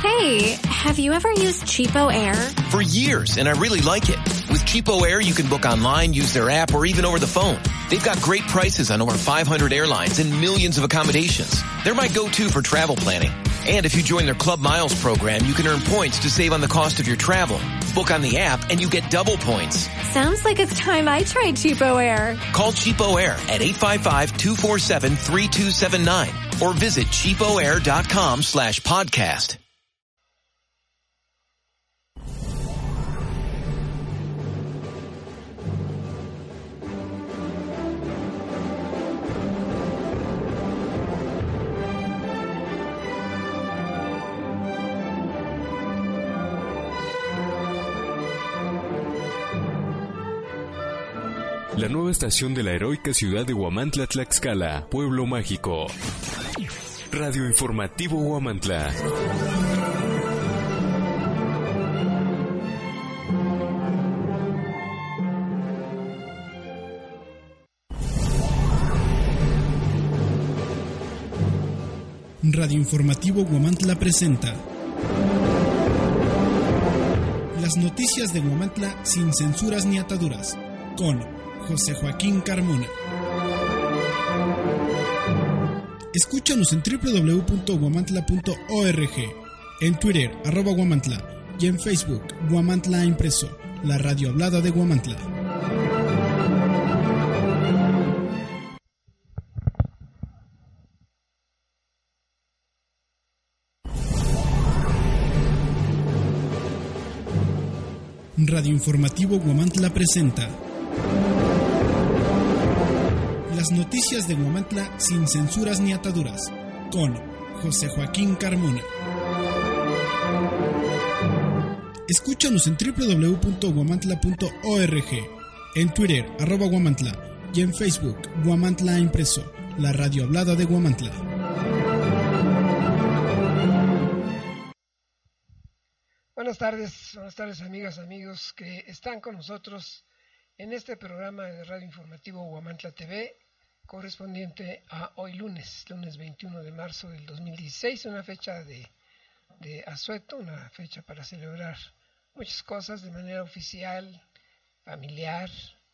Hey, have you ever used Cheapo Air? For years, and I really like it. With Cheapo Air, you can book online, use their app, or even over the phone. They've got great prices on over 500 airlines and millions of accommodations. They're my go-to for travel planning. And if you join their Club Miles program, you can earn points to save on the cost of your travel. Book on the app and you get double points. Sounds like it's time I tried Cheapo Air. Call Cheapo Air at 855-247-3279 or visit cheapoair.com/podcast. La nueva estación de la heroica ciudad de Huamantla, Tlaxcala, pueblo mágico. Radio Informativo Huamantla. Radio Informativo Huamantla presenta las noticias de Huamantla sin censuras ni ataduras, con José Joaquín Carmona. Escúchanos en www.huamantla.org, en Twitter @Huamantla y en Facebook Huamantla Impreso, la radio hablada de Huamantla. Radio Informativo Huamantla presenta las noticias de Huamantla sin censuras ni ataduras, con José Joaquín Carmona. Escúchanos en www.huamantla.org, en Twitter @Huamantla y en Facebook Huamantla Impreso, la radio hablada de Huamantla. Buenas tardes amigas, amigos que están con nosotros en este programa de Radio Informativo Huamantla TV, correspondiente a hoy lunes 21 de marzo del 2016, una fecha de asueto, una fecha para celebrar muchas cosas de manera oficial, familiar.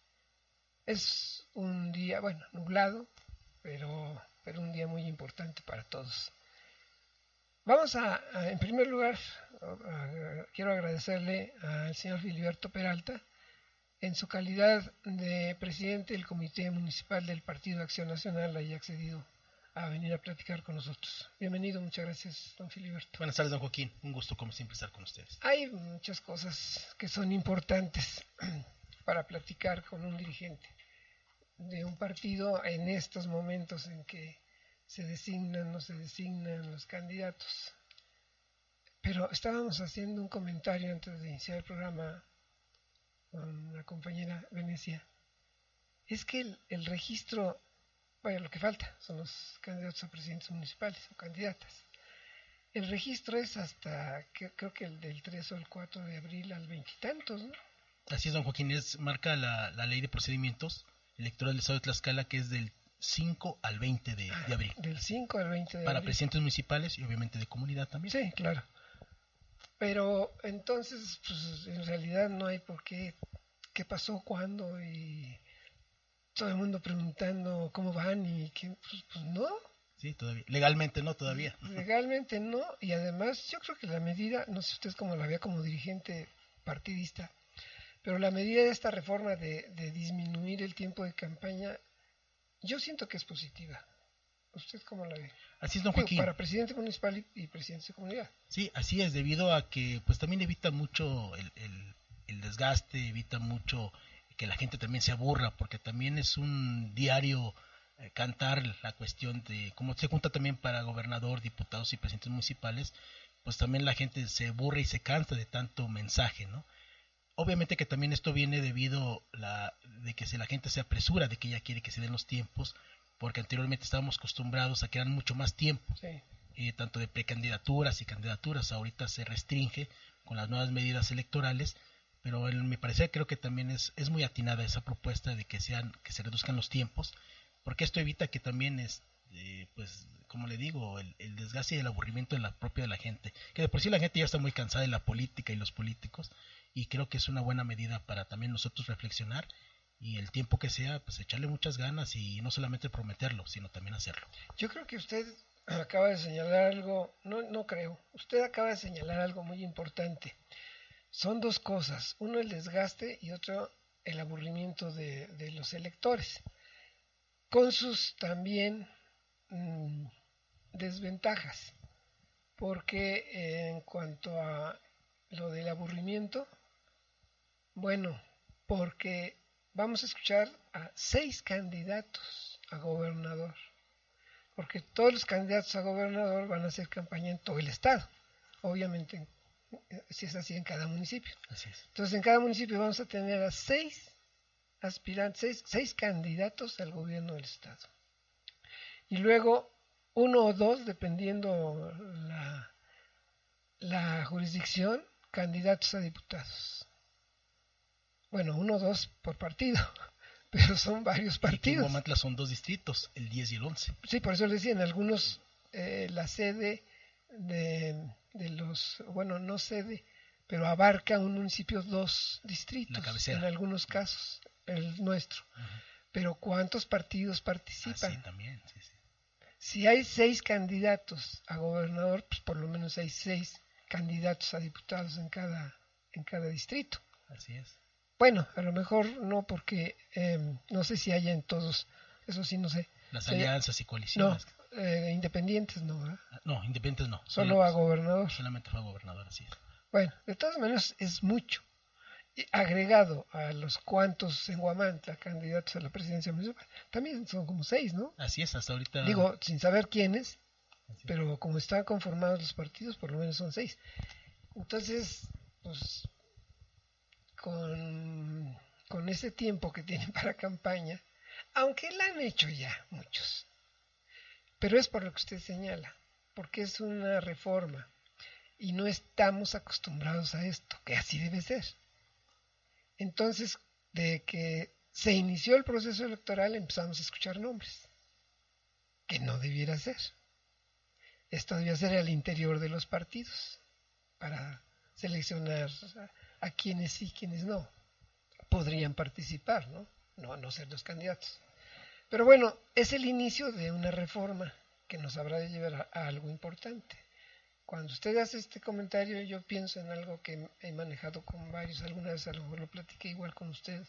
Es un día, nublado, pero un día muy importante para todos. Vamos en primer lugar, quiero agradecerle al señor Filiberto Peralta, en su calidad de presidente del Comité Municipal del Partido Acción Nacional, haya accedido a venir a platicar con nosotros. Bienvenido, muchas gracias, don Filiberto. Buenas tardes, don Joaquín. Un gusto, como siempre, estar con ustedes. Hay muchas cosas que son importantes para platicar con un dirigente de un partido en estos momentos en que se no se designan los candidatos. Pero estábamos haciendo un comentario antes de iniciar el programa con la compañera Venecia. Es que el registro, lo que falta son los candidatos a presidentes municipales o candidatas. El registro es hasta, creo que el del 3 o el 4 de abril al 20 y tantos, ¿no? Así es, don Joaquín, marca la ley de procedimientos electorales del estado de Tlaxcala, que es del 5 al 20 de abril. Del 5 al 20 de para abril. Presidentes municipales y obviamente de comunidad también. Sí, claro. Pero entonces, pues en realidad no hay por qué pasó, cuándo, y todo el mundo preguntando cómo van y que, pues no. Sí, todavía. Legalmente no, todavía. Legalmente no, y además yo creo que la medida, no sé usted cómo la vea como dirigente partidista, pero la medida de esta reforma de disminuir el tiempo de campaña, yo siento que es positiva. ¿Usted cómo la ve? Así es, don Joaquín. Para presidente municipal y presidentes de comunidad. Sí, así es, debido a que pues también evita mucho el desgaste, evita mucho que la gente también se aburra, porque también es un diario cantar la cuestión de cómo se junta también para gobernador, diputados y presidentes municipales, pues también la gente se aburre y se cansa de tanto mensaje, ¿no? Obviamente que también esto viene debido de que si la gente se apresura, de que ella quiere que se den los tiempos, porque anteriormente estábamos acostumbrados a que eran mucho más tiempo, sí. Tanto de precandidaturas y candidaturas. Ahorita se restringe con las nuevas medidas electorales, pero en mi parecer creo que también es muy atinada esa propuesta de que se reduzcan los tiempos, porque esto evita que también pues como le digo, el desgaste y el aburrimiento de la propia de la gente, que de por sí la gente ya está muy cansada de la política y los políticos, y creo que es una buena medida para también nosotros reflexionar y el tiempo que sea, pues echarle muchas ganas y no solamente prometerlo, sino también hacerlo. Yo creo que usted acaba de señalar algo, no creo, usted acaba de señalar algo muy importante. Son dos cosas, uno el desgaste y otro el aburrimiento de los electores, con sus también desventajas, porque en cuanto a lo del aburrimiento, bueno, porque vamos a escuchar a 6 candidatos a gobernador, porque todos los candidatos a gobernador van a hacer campaña en todo el estado, obviamente, si es así en cada municipio. Así es. Entonces en cada municipio vamos a tener a 6 aspirantes, 6 candidatos al gobierno del estado. Y luego 1 o 2, dependiendo la jurisdicción, candidatos a diputados. Bueno, 1 o 2 por partido, pero son varios partidos. Y en Huamantla son 2 distritos, el 10 y el 11. Sí, por eso les decía, en algunos la sede de los, bueno, no sede, pero abarca un municipio 2 distritos, la cabecera. En algunos casos, el nuestro. Pero ¿cuántos partidos participan? Sí, también, sí. Si hay 6 candidatos a gobernador, pues por lo menos hay 6 candidatos a diputados en cada distrito. Así es. Bueno, a lo mejor no, porque no sé si haya en todos, eso sí no sé. Las alianzas y coaliciones. No, independientes no, ¿verdad? No, independientes no. Solo a gobernador. Solamente fue a gobernador, así es. Bueno, de todas maneras es mucho. Y agregado a los cuantos en Huamantla candidatos a la presidencia municipal, también son como 6, ¿no? Así es, hasta ahorita. Digo, sin saber quiénes, pero como están conformados los partidos, por lo menos son 6. Entonces, pues, con ese tiempo que tienen para campaña, aunque la han hecho ya muchos, pero es por lo que usted señala, porque es una reforma y no estamos acostumbrados a esto, que así debe ser. Entonces, de que se inició el proceso electoral empezamos a escuchar nombres, que no debiera ser. Esto debía ser al interior de los partidos, para seleccionar a quienes sí, quienes no podrían participar, no ser los candidatos. Pero bueno, es el inicio de una reforma que nos habrá de llevar a algo importante. Cuando usted hace este comentario, yo pienso en algo que he manejado con varios, alguna vez a lo mejor lo platiqué igual con usted.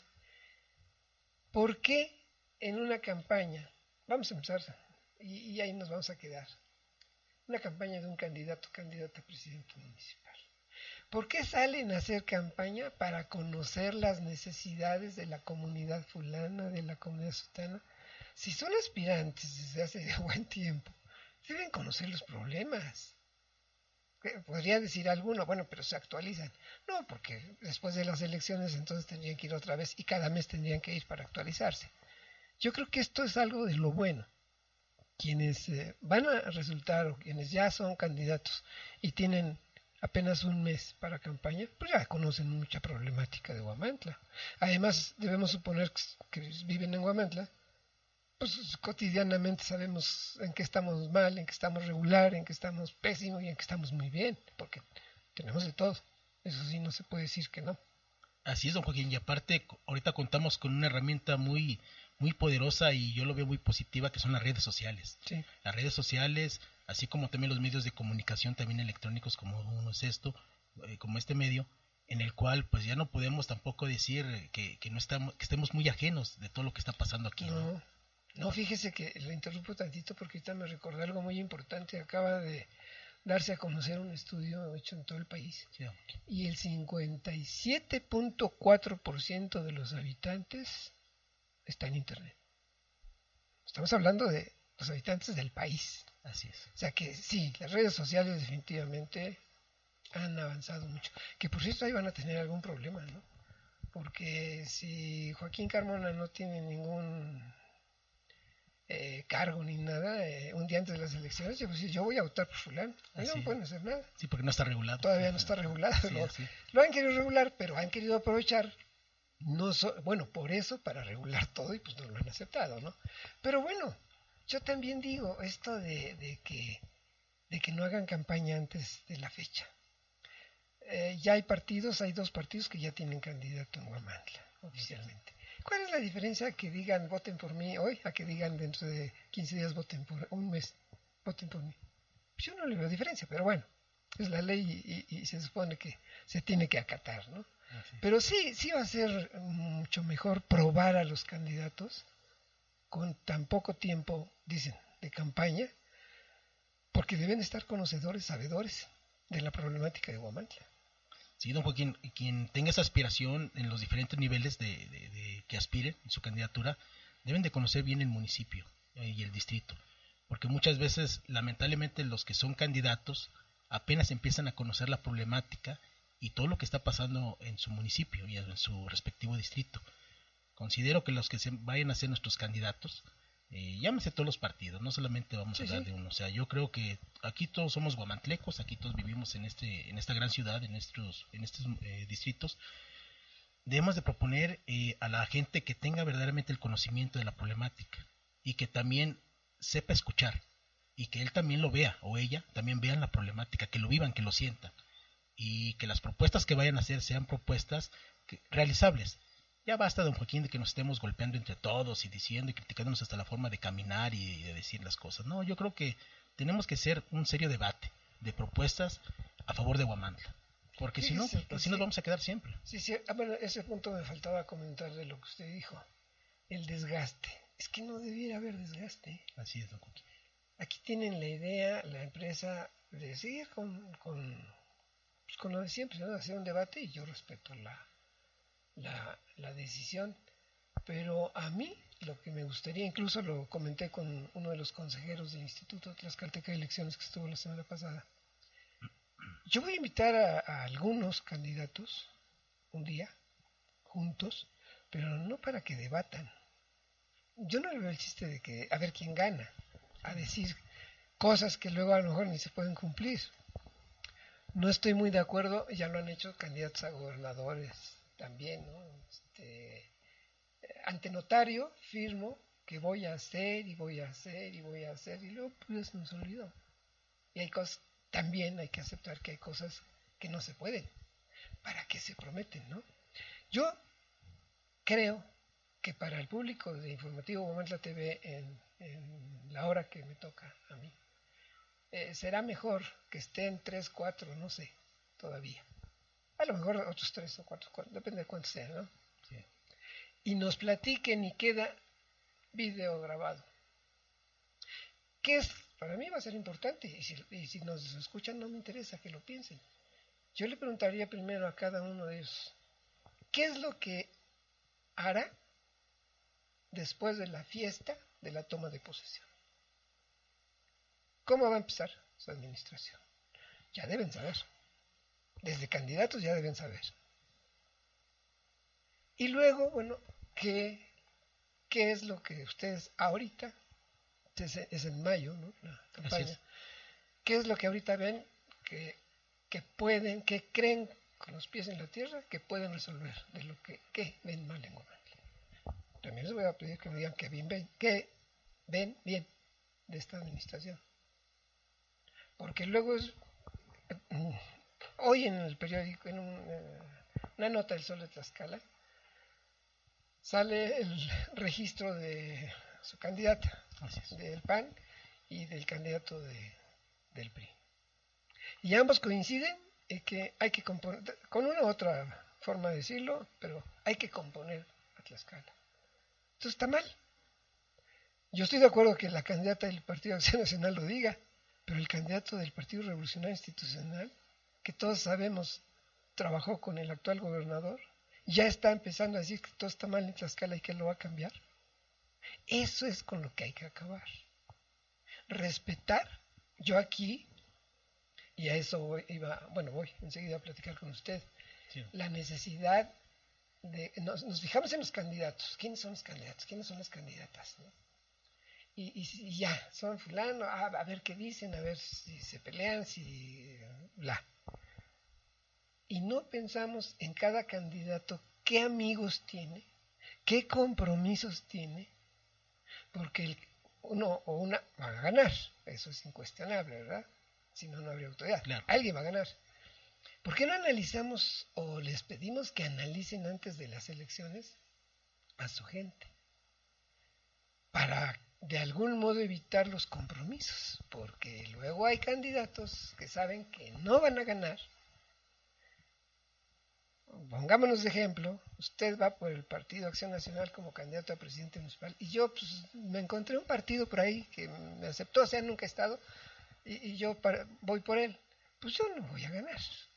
¿Por qué en una campaña, vamos a empezar, y ahí nos vamos a quedar, una campaña de un candidata a presidente municipal? ¿Por qué salen a hacer campaña para conocer las necesidades de la comunidad fulana, de la comunidad sutana? Si son aspirantes desde hace buen tiempo, deben conocer los problemas. Podría decir alguno, bueno, pero se actualizan. No, porque después de las elecciones entonces tendrían que ir otra vez y cada mes tendrían que ir para actualizarse. Yo creo que esto es algo de lo bueno. Quienes van a resultar o quienes ya son candidatos y tienen apenas un mes para campaña, pues ya conocen mucha problemática de Huamantla. Además, debemos suponer que viven en Huamantla, pues cotidianamente sabemos en qué estamos mal, en qué estamos regular, en qué estamos pésimo y en qué estamos muy bien, porque tenemos de todo. Eso sí, no se puede decir que no. Así es, don Joaquín, y aparte ahorita contamos con una herramienta muy poderosa y yo lo veo muy positiva, que son las redes sociales. Sí. Las redes sociales, así como también los medios de comunicación también electrónicos, como uno es esto, como este medio, en el cual pues ya no podemos tampoco decir que estemos muy ajenos de todo lo que está pasando aquí. No, fíjese que lo interrumpo tantito porque ahorita me recordé algo muy importante. Acaba de darse a conocer un estudio hecho en todo el país. Sí, y el 57.4% de los habitantes está en Internet. Estamos hablando de los habitantes del país. Así es. O sea que sí, las redes sociales definitivamente han avanzado mucho. Que por cierto ahí van a tener algún problema, ¿no? Porque si Joaquín Carmona no tiene ningún cargo ni nada, un día antes de las elecciones, yo voy a votar por fulano. Ahí no pueden hacer nada. Sí, porque no está regulado. Todavía no está regulado. Sí, lo han querido regular, pero han querido aprovechar, por eso, para regular todo, y pues no lo han aceptado, ¿no? Pero bueno, yo también digo esto de que no hagan campaña antes de la fecha. Ya hay dos partidos que ya tienen candidato en Huamantla, oficialmente. ¿Cuál es la diferencia que digan voten por mí hoy a que digan dentro de 15 días voten por un mes, voten por mí? Pues yo no le veo diferencia, pero bueno, es la ley y se supone que se tiene que acatar, ¿no? Pero sí va a ser mucho mejor probar a los candidatos con tan poco tiempo, dicen, de campaña, porque deben estar conocedores, sabedores de la problemática de Huamantla. Sí, don Joaquín, quien tenga esa aspiración en los diferentes niveles de que aspire en su candidatura, deben de conocer bien el municipio y el distrito, porque muchas veces, lamentablemente, los que son candidatos apenas empiezan a conocer la problemática y todo lo que está pasando en su municipio y en su respectivo distrito. Considero que los que se vayan a ser nuestros candidatos, llámese todos los partidos, no solamente vamos a hablar de uno. O sea, yo creo que aquí todos somos guamantlecos, aquí todos vivimos en esta gran ciudad, en estos distritos. Debemos de proponer a la gente que tenga verdaderamente el conocimiento de la problemática y que también sepa escuchar y que él también lo vea o ella también vean la problemática, que lo vivan, que lo sientan y que las propuestas que vayan a hacer sean propuestas realizables. Ya basta, don Joaquín, de que nos estemos golpeando entre todos y diciendo y criticándonos hasta la forma de caminar y de decir las cosas. No, yo creo que tenemos que hacer un serio debate de propuestas a favor de Huamantla, porque si no, así nos vamos a quedar siempre. Sí. Bueno, ese punto me faltaba comentar de lo que usted dijo, el desgaste. Es que no debiera haber desgaste. Así es, don Joaquín. Aquí tienen la idea, la empresa, de seguir con lo de siempre, ¿no? Hacer un debate y yo respeto la decisión, pero a mí lo que me gustaría, incluso lo comenté con uno de los consejeros del Instituto Tlaxcalteca de Elecciones que estuvo la semana pasada, yo voy a invitar a algunos candidatos un día, juntos, pero no para que debatan. Yo no le veo el chiste de que a ver quién gana, a decir cosas que luego a lo mejor ni se pueden cumplir. No estoy muy de acuerdo, ya lo han hecho candidatos a gobernadores también, ¿no? Ante notario firmo que voy a hacer y voy a hacer y voy a hacer y luego pues nos olvidó. Y hay cosas, también hay que aceptar que hay cosas que no se pueden. ¿Para qué se prometen, no? Yo creo que para el público de Informativo Huamantla TV en la hora que me toca a mí, será mejor que estén 3, 4, no sé, todavía. A lo mejor otros 3 o 4, depende de cuántos sean, ¿no? Sí. Y nos platiquen y queda video grabado. ¿Qué es? Para mí va a ser importante y si nos escuchan no me interesa que lo piensen. Yo le preguntaría primero a cada uno de ellos, ¿qué es lo que hará después de la fiesta de la toma de posesión? ¿Cómo va a empezar su administración? Ya deben saber. Desde candidatos ya deben saber. Y luego, bueno, ¿qué es lo que ustedes ahorita, es en mayo, ¿no? La campaña, ¿qué es lo que ahorita ven que pueden, que creen con los pies en la tierra que pueden resolver de lo que ven mal en Huamantla? También les voy a pedir que me digan que ven bien de esta administración. Porque luego hoy en el periódico, en una nota del Sol de Tlaxcala, sale el registro de su candidata del PAN y del candidato del PRI. Y ambos coinciden en que hay que componer, con una u otra forma de decirlo, pero hay que componer a Tlaxcala. Entonces está mal. Yo estoy de acuerdo que la candidata del Partido Acción Nacional lo diga, pero el candidato del Partido Revolucionario Institucional, que todos sabemos trabajó con el actual gobernador, ya está empezando a decir que todo está mal en Tlaxcala y que lo va a cambiar. Eso es con lo que hay que acabar. Respetar, yo aquí, y a eso voy enseguida a platicar con usted, sí. La necesidad de, nos fijamos en los candidatos, ¿quiénes son los candidatos? ¿Quiénes son las candidatas? ¿No? Y ya, son fulano, a ver qué dicen, a ver si se pelean, si bla. Y no pensamos en cada candidato qué amigos tiene, qué compromisos tiene, porque uno o una van a ganar, eso es incuestionable, ¿verdad? Si no, no habría autoridad. Claro. Alguien va a ganar. ¿Por qué no analizamos o les pedimos que analicen antes de las elecciones a su gente? Para de algún modo evitar los compromisos, porque luego hay candidatos que saben que no van a ganar. Pongámonos de ejemplo, usted va por el Partido Acción Nacional como candidato a presidente municipal y yo pues, me encontré un partido por ahí que me aceptó, o sea, nunca he estado, y yo voy por él. Pues yo no voy a ganar,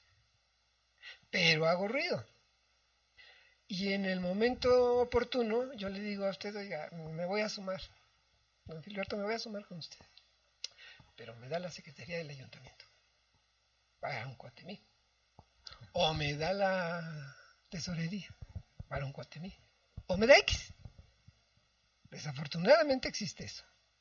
pero hago ruido. Y en el momento oportuno yo le digo a usted, oiga, me voy a sumar, don Filiberto, me voy a sumar con usted, pero me da la secretaría del ayuntamiento para un cuate mío, o me da la tesorería para un cuate mío, o me da X. Desafortunadamente existe eso.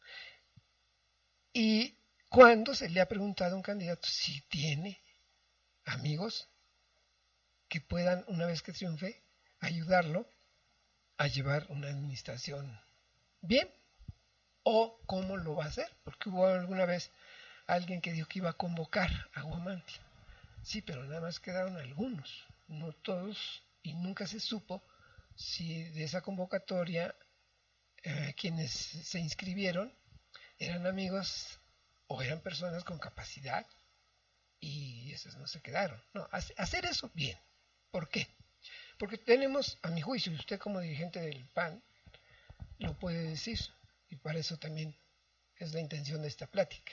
Y cuando se le ha preguntado a un candidato si tiene amigos que puedan, una vez que triunfe, ayudarlo a llevar una administración bien, o cómo lo va a hacer, porque hubo alguna vez alguien que dijo que iba a convocar a Huamantla, sí, pero nada más quedaron algunos, no todos, y nunca se supo si de esa convocatoria quienes se inscribieron eran amigos o eran personas con capacidad, y esos no se quedaron. No, hacer eso bien. ¿Por qué? Porque tenemos, a mi juicio, y usted como dirigente del PAN lo puede decir, y para eso también es la intención de esta plática.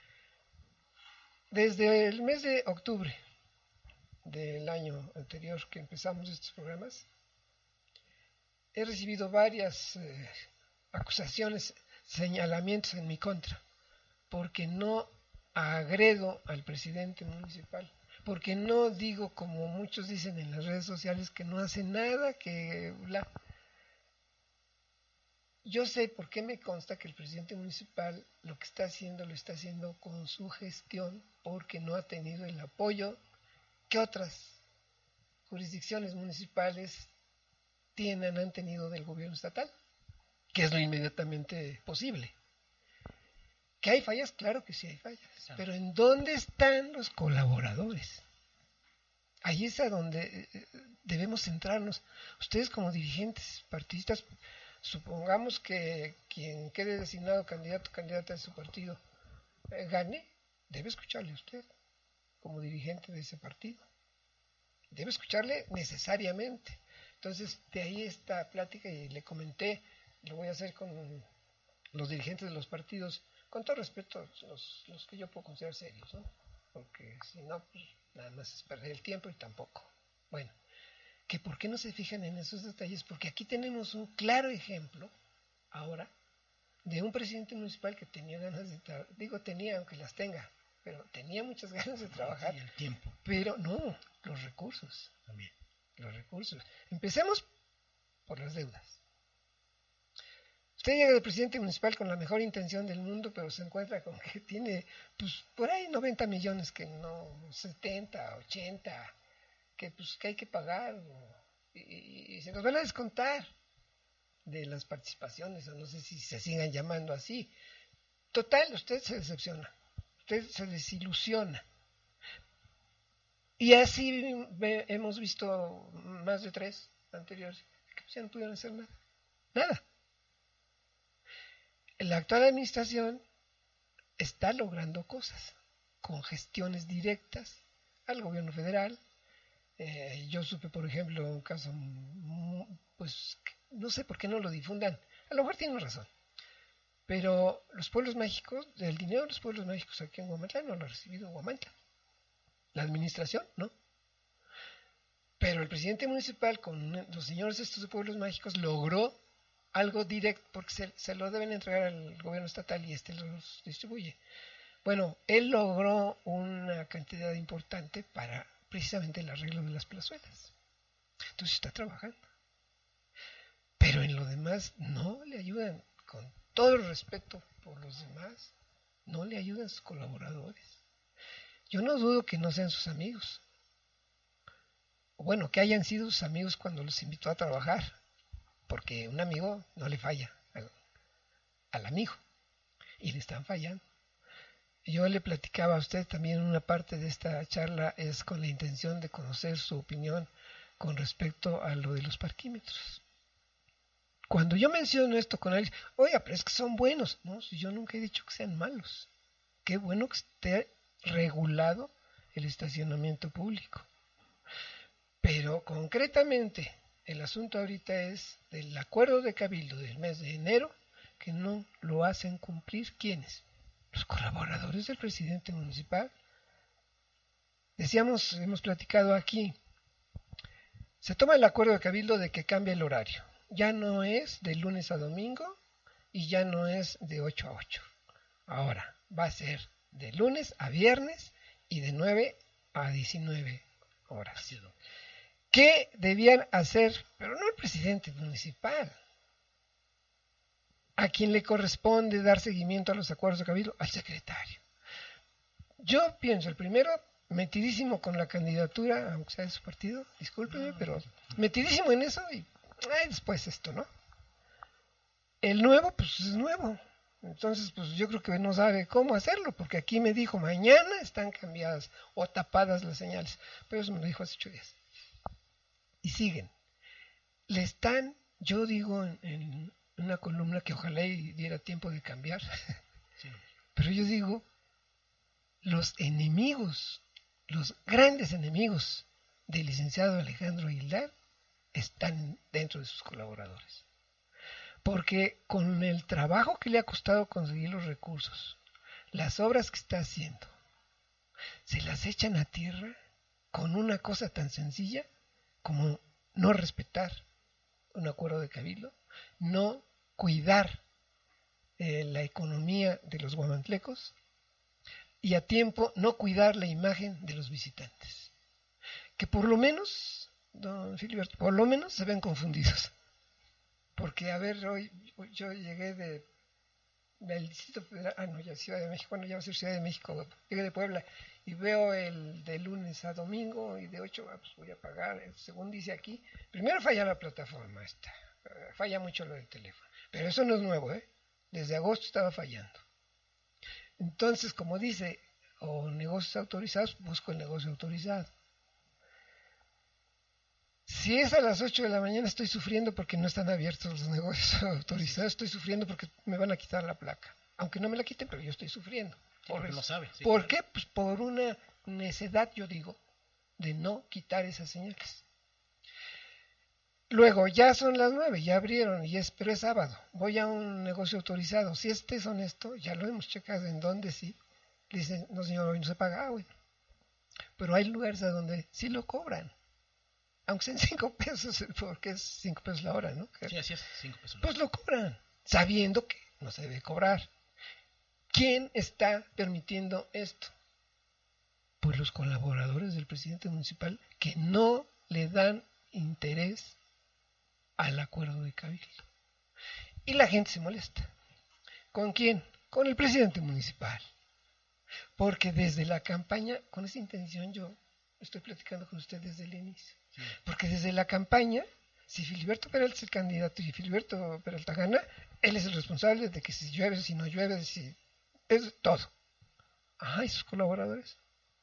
Desde el mes de octubre del año anterior que empezamos estos programas, he recibido varias acusaciones, señalamientos en mi contra, porque no agredo al presidente municipal, porque no digo, como muchos dicen en las redes sociales, que no hace nada, que bla. Yo sé por qué me consta que el presidente municipal lo que está haciendo, lo está haciendo con su gestión, porque no ha tenido el apoyo que otras jurisdicciones municipales han tenido del gobierno estatal, que es lo inmediatamente posible. ¿Que hay fallas? Claro que sí hay fallas, pero ¿en dónde están los colaboradores? Ahí es a donde debemos centrarnos. Ustedes como dirigentes partidistas, supongamos que quien quede designado candidato o candidata de su partido gane, debe escucharle a usted como dirigente de ese partido. Debe escucharle necesariamente. Entonces, de ahí esta plática, y le comenté, lo voy a hacer con los dirigentes de los partidos, con todo respeto, los que yo puedo considerar serios, ¿no? Porque si no, pues nada más es perder el tiempo y tampoco. Bueno, que por qué no se fijan en esos detalles, porque aquí tenemos un claro ejemplo, ahora, de un presidente municipal que tenía ganas de trabajar, digo tenía, aunque las tenga, pero tenía muchas ganas de trabajar. Y el tiempo. Pero no, los recursos. También. Los recursos. Empecemos por las deudas. Usted llega de presidente municipal con la mejor intención del mundo, pero se encuentra con que tiene, pues, por ahí 90 millones, que no, 70, 80, que pues que hay que pagar, y se nos van a descontar de las participaciones, o no sé si se sigan llamando así. Total, usted se decepciona, usted se desilusiona. Y así hemos visto más de 3 anteriores que ya no pudieron hacer nada. Nada. La actual administración está logrando cosas con gestiones directas al gobierno federal. Yo supe, por ejemplo, un caso, pues no sé por qué no lo difundan. A lo mejor tienen razón. Pero los pueblos mágicos, el dinero de los pueblos mágicos aquí en Huamantla no lo ha recibido Huamantla. La administración, ¿no? Pero el presidente municipal con los señores estos de pueblos mágicos logró algo directo, porque se lo deben entregar al gobierno estatal y los distribuye. Bueno, él logró una cantidad importante para precisamente el arreglo de las plazuelas. Entonces está trabajando. Pero en lo demás no le ayudan, con todo el respeto por los demás, no le ayudan sus colaboradores. Yo no dudo que no sean sus amigos. Bueno, que hayan sido sus amigos cuando los invitó a trabajar, porque un amigo no le falla al amigo. y le están fallando. Yo le platicaba a usted también, una parte de esta charla es con la intención de conocer su opinión con respecto a lo de los parquímetros. Cuando yo menciono esto con alguien, oiga, pero es que son buenos. No, si yo nunca he dicho que sean malos. Qué bueno que esté regulado el estacionamiento público. Pero concretamente, el asunto ahorita es del acuerdo de Cabildo del mes de enero, que no lo hacen cumplir. ¿Quiénes? Los colaboradores del presidente municipal. Decíamos, hemos platicado aquí, se toma el acuerdo de Cabildo de que cambia el horario. Ya no es de lunes a domingo y ya no es de 8 a 8. Ahora va a ser de lunes a viernes y de 9 a 19 horas. ¿Qué debían hacer? Pero no el presidente municipal. ¿A quién le corresponde dar seguimiento a los acuerdos de Cabildo? Al secretario. Yo pienso, el primero, metidísimo con la candidatura, aunque sea de su partido, discúlpeme, pero metidísimo en eso y después esto, ¿no? El nuevo, pues es nuevo. Entonces, pues yo creo que no sabe cómo hacerlo, porque aquí me dijo, mañana están cambiadas o tapadas las señales. Pero eso me lo dijo hace 8 días. Y siguen. Le están, yo digo en una columna que ojalá y diera tiempo de cambiar, sí. Pero yo digo, los enemigos, los grandes enemigos del licenciado Alejandro Aguilar están dentro de sus colaboradores. Porque con el trabajo que le ha costado conseguir los recursos, las obras que está haciendo, se las echan a tierra con una cosa tan sencilla como no respetar un acuerdo de Cabildo, no cuidar la economía de los guamantlecos y a tiempo no cuidar la imagen de los visitantes. Que por lo menos, don Filiberto, por lo menos se ven confundidos. Porque, a ver, hoy yo llegué del Distrito Federal, ya Ciudad de México, ya va a ser Ciudad de México, llegué de Puebla y veo el de lunes a domingo y de 8 pues voy a pagar, según dice aquí. Primero falla la plataforma esta, falla mucho lo del teléfono, pero eso no es nuevo, desde agosto estaba fallando. Entonces, como dice, o negocios autorizados, busco el negocio autorizado. Si es a las 8 de la mañana, estoy sufriendo porque no están abiertos los negocios autorizados, estoy sufriendo porque me van a quitar la placa. Aunque no me la quiten, pero yo estoy sufriendo. Porque no sabe. Sí, ¿Por qué? Pues por una necedad, yo digo, de no quitar esas señales. Luego, ya son las 9, ya abrieron, pero es sábado. Voy a un negocio autorizado. Si este es honesto, ya lo hemos checado en donde sí. Le dicen, no señor, hoy no se paga. Bueno. Pero hay lugares a donde sí lo cobran. Aunque sean 5 pesos, porque es 5 pesos la hora, ¿no? Sí, así es, 5 pesos. Pues lo cobran, sabiendo que no se debe cobrar. ¿Quién está permitiendo esto? Pues los colaboradores del presidente municipal que no le dan interés al acuerdo de Cabildo. Y la gente se molesta. ¿Con quién? Con el presidente municipal. Porque desde la campaña, con esa intención yo estoy platicando con usted desde el inicio. Sí. Porque desde la campaña, si Filiberto Peralta es el candidato y Filiberto Peralta gana, él es el responsable de que si llueve, si no llueve, si es todo. ¿Y sus colaboradores?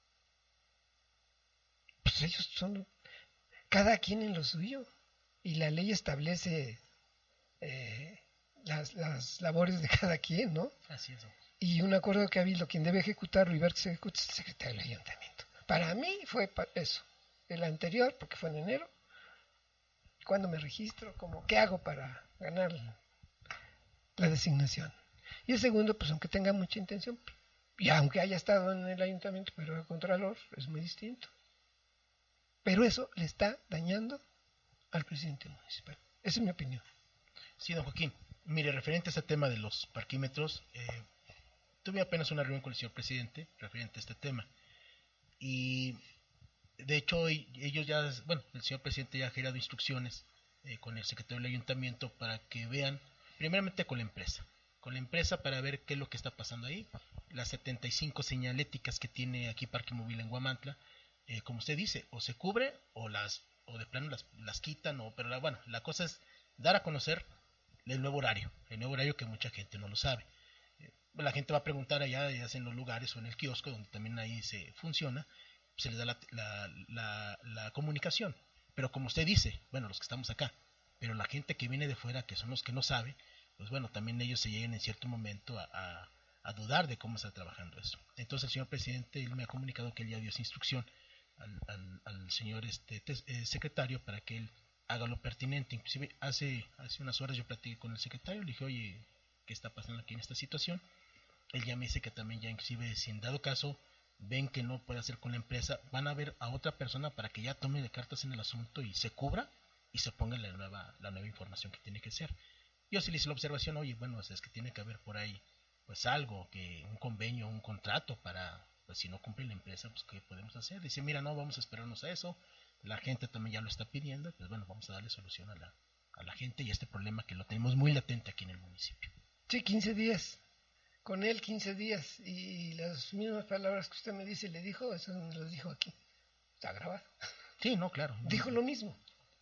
Pues ellos son cada quien en lo suyo. Y la ley establece las labores de cada quien, ¿no? Así es. Y un acuerdo de Cabildo, quien debe ejecutarlo y ver que se ejecuta es el secretario del ayuntamiento. Para mí fue eso. El anterior, porque fue en enero. ¿Cuándo me registro? ¿Qué hago para ganar la designación? Y el segundo, pues aunque tenga mucha intención, y aunque haya estado en el ayuntamiento, pero el contralor es muy distinto. Pero eso le está dañando al presidente municipal. Esa es mi opinión. Sí, don Joaquín. Mire, referente a este tema de los parquímetros, tuve apenas una reunión con el señor presidente referente a este tema. Y de hecho, ellos ya, el señor presidente ya ha generado instrucciones con el secretario del ayuntamiento para que vean, primeramente con la empresa para ver qué es lo que está pasando ahí, las 75 señaléticas que tiene aquí Parque Móvil en Huamantla, como usted dice, o se cubre o de plano las quitan, pero la cosa es dar a conocer el nuevo horario que mucha gente no lo sabe. la gente va a preguntar allá, ya sea en los lugares o en el kiosco, donde también ahí se funciona, se les da la comunicación. Pero como usted dice, bueno, los que estamos acá, pero la gente que viene de fuera, que son los que no saben, pues bueno, también ellos se llegan en cierto momento a dudar de cómo está trabajando eso. Entonces el señor presidente, él me ha comunicado que él ya dio esa instrucción al señor secretario para que él haga lo pertinente. Inclusive hace unas horas yo platiqué con el secretario, le dije, oye, ¿qué está pasando aquí en esta situación? Él ya me dice que también ya inclusive, si en dado caso ven que no puede hacer con la empresa, van a ver a otra persona para que ya tome de cartas en el asunto y se cubra y se ponga la nueva información que tiene que ser. Yo sí le hice la observación, oye, bueno, o sea, es que tiene que haber por ahí pues algo, que un convenio, un contrato para, pues si no cumple la empresa, pues ¿qué podemos hacer? Dice, mira, no, vamos a esperarnos a eso, la gente también ya lo está pidiendo, pues bueno, vamos a darle solución a la gente y a este problema que lo tenemos muy latente aquí en el municipio. Sí, 15 días. Con él 15 días. Y las mismas palabras que usted me dice, le dijo, eso me lo dijo aquí. Está grabado. Sí, no, claro. Dijo lo mismo.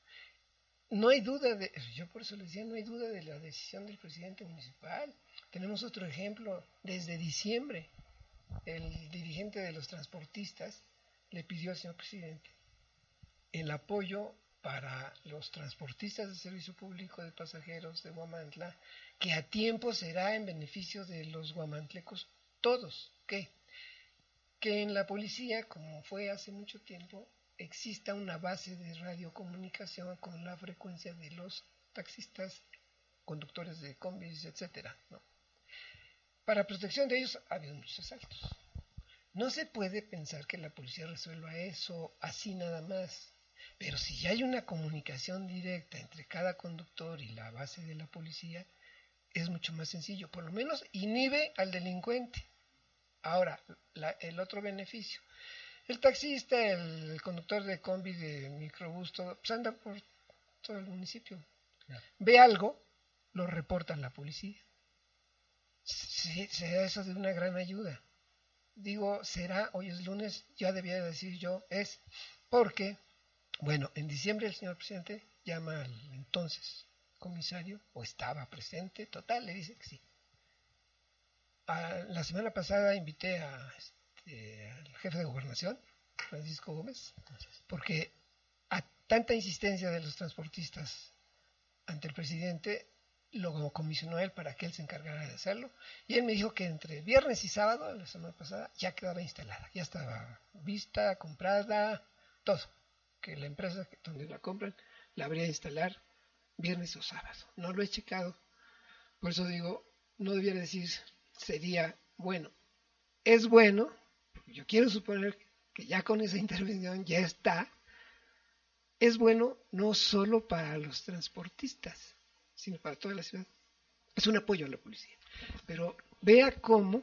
No hay duda yo por eso les decía, no hay duda de la decisión del presidente municipal. Tenemos otro ejemplo. Desde diciembre, el dirigente de los transportistas le pidió al señor presidente el apoyo para los transportistas de servicio público de pasajeros de Huamantla, que a tiempo será en beneficio de los guamantlecos todos. Que en la policía, como fue hace mucho tiempo, exista una base de radiocomunicación con la frecuencia de los taxistas, conductores de combis, etcétera, ¿no? Para protección de ellos ha habido muchos asaltos. No se puede pensar que la policía resuelva eso así nada más. Pero si ya hay una comunicación directa entre cada conductor y la base de la policía, es mucho más sencillo. Por lo menos inhibe al delincuente. Ahora, el otro beneficio. El taxista, el conductor de combi, de microbús, pues anda por todo el municipio. Ve algo, lo reporta a la policía. Será eso de una gran ayuda. Digo, será, hoy es lunes, ya debía decir yo, es porque... Bueno, en diciembre el señor presidente llama al entonces comisario, o estaba presente, total, le dice que sí. La semana pasada invité al jefe de gobernación, Francisco Gómez, porque a tanta insistencia de los transportistas ante el presidente, lo comisionó él para que él se encargara de hacerlo, y él me dijo que entre viernes y sábado, la semana pasada, ya quedaba instalada, ya estaba vista, comprada, todo. Que la empresa donde la compran la habría de instalar viernes o sábado. No lo he checado, por eso digo, no debiera decir sería bueno. Es bueno, yo quiero suponer que ya con esa intervención ya está. Es bueno no solo para los transportistas, sino para toda la ciudad. Es un apoyo a la policía. Pero vea cómo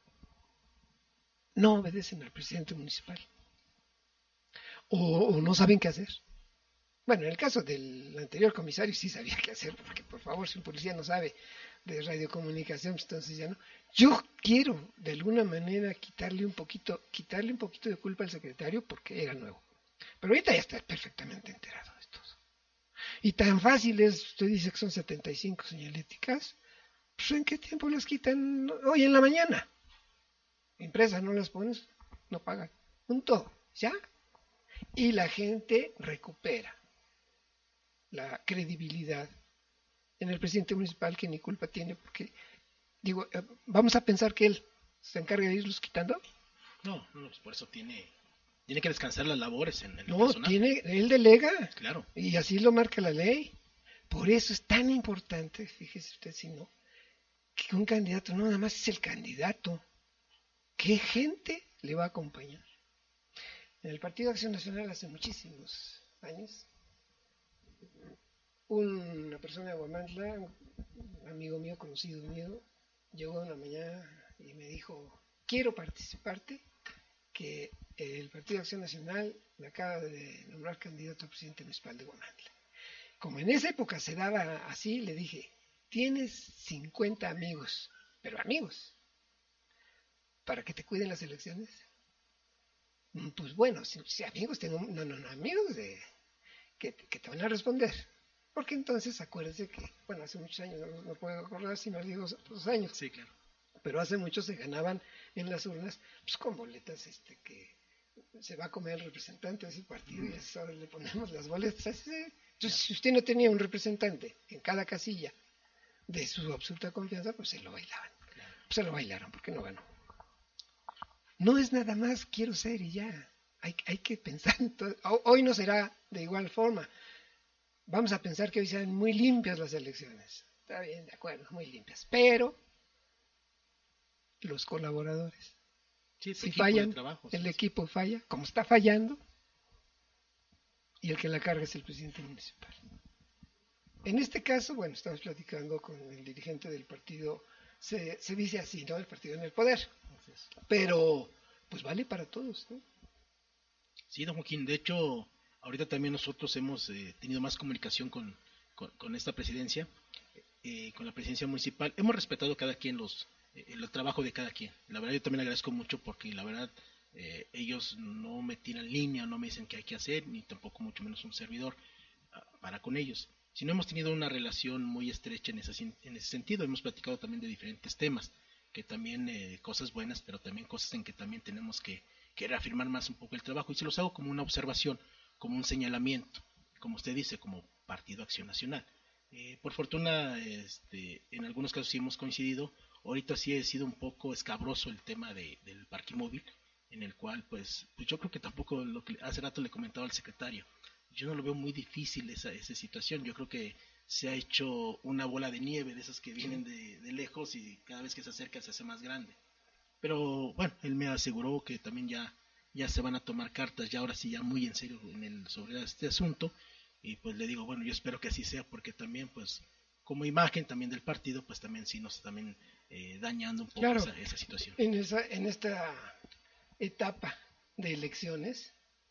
no obedecen al presidente municipal. O no saben qué hacer. Bueno, en el caso del anterior comisario sí sabía qué hacer, porque por favor, si un policía no sabe de radiocomunicación, pues entonces ya no. Yo quiero de alguna manera quitarle un poquito de culpa al secretario porque era nuevo. Pero ahorita ya está perfectamente enterado de esto. Y tan fácil es, usted dice que son 75 señaléticas, pues ¿en qué tiempo las quitan? Hoy en la mañana. Impresas, no las pones, no pagan. Punto. ¿Ya? Y la gente recupera la credibilidad en el presidente municipal, que ni culpa tiene, porque, digo, vamos a pensar que él se encarga de irlos quitando. No, pues por eso tiene que descansar las labores en el personal. Él delega, claro, y así lo marca la ley. Por eso es tan importante, fíjese usted, si no, que un candidato no nada más es el candidato, ¿qué gente le va a acompañar? En el Partido Acción Nacional hace muchísimos años, una persona de Huamantla, un amigo mío, conocido mío, llegó una mañana y me dijo, quiero participarte, que el Partido Acción Nacional me acaba de nombrar candidato a presidente municipal de Huamantla. Como en esa época se daba así, le dije, tienes 50 amigos, pero amigos, para que te cuiden las elecciones. Pues bueno, si amigos tengo, no, amigos que te van a responder. Porque entonces acuérdese que, bueno, hace muchos años, no puedo acordar si no digo 2 años. Sí, claro. pero hace mucho se ganaban en las urnas pues con boletas que se va a comer el representante de ese partido y ahora le ponemos las boletas. Entonces, si usted no tenía un representante en cada casilla de su absoluta confianza, pues se lo bailaban. Pues se lo bailaron porque no ganó. No es nada más quiero ser y ya. Hay que pensar. Hoy no será de igual forma. Vamos a pensar que hoy serán muy limpias las elecciones. Está bien, de acuerdo, muy limpias. Pero los colaboradores, si fallan, el equipo falla, como está fallando, y el que la carga es el presidente municipal. En este caso, bueno, estamos platicando con el dirigente del partido, se dice así, ¿no? El partido en el poder. Pero, pues vale para todos, ¿no? Sí, don Joaquín, de hecho, ahorita también nosotros hemos tenido más comunicación con esta presidencia, con la presidencia municipal. Hemos respetado cada quien el trabajo de cada quien. La verdad yo también agradezco mucho porque la verdad ellos no me tiran línea, no me dicen qué hay que hacer, ni tampoco mucho menos un servidor para con ellos. Sino hemos tenido una relación muy estrecha en ese sentido. Hemos platicado también de diferentes temas, que también cosas buenas, pero también cosas en que también tenemos que reafirmar más un poco el trabajo. Y se los hago como una observación, como un señalamiento, como usted dice, como Partido Acción Nacional. Por fortuna, en algunos casos sí hemos coincidido. Ahorita sí ha sido un poco escabroso el tema del parque móvil, en el cual, pues yo creo que tampoco, lo que hace rato le comentaba al secretario, yo no lo veo muy difícil esa situación. Yo creo que se ha hecho una bola de nieve de esas que vienen de lejos y cada vez que se acerca se hace más grande. Pero bueno, él me aseguró que también ya se van a tomar cartas, ya ahora sí, ya muy en serio sobre este asunto. Y pues le digo, bueno, yo espero que así sea, porque también, pues, como imagen también del partido, pues también sí nos está también dañando un poco esa situación. En esta etapa de elecciones,